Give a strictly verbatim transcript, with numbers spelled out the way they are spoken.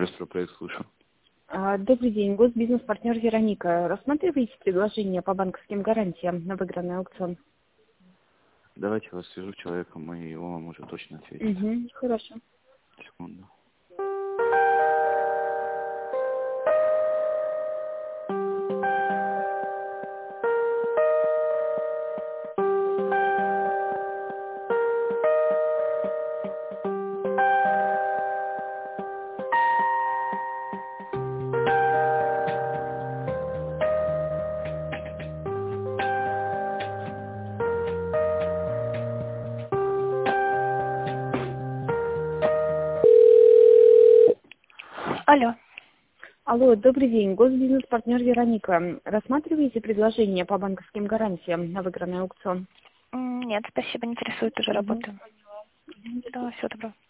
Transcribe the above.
проект слушаю. А, Добрый день, госбизнес-партнер Вероника. Рассматриваете предложение по банковским гарантиям на выигранный аукцион? Давайте я вас свяжу с человеком, и он вам уже точно ответит. Угу, хорошо. Секунду. Алло. Алло, добрый день, госбизнес-партнер Вероника. Рассматриваете предложение по банковским гарантиям на выигранный аукцион? М, Нет, спасибо, не интересует, уже Угу. работаю. Да, всего доброго.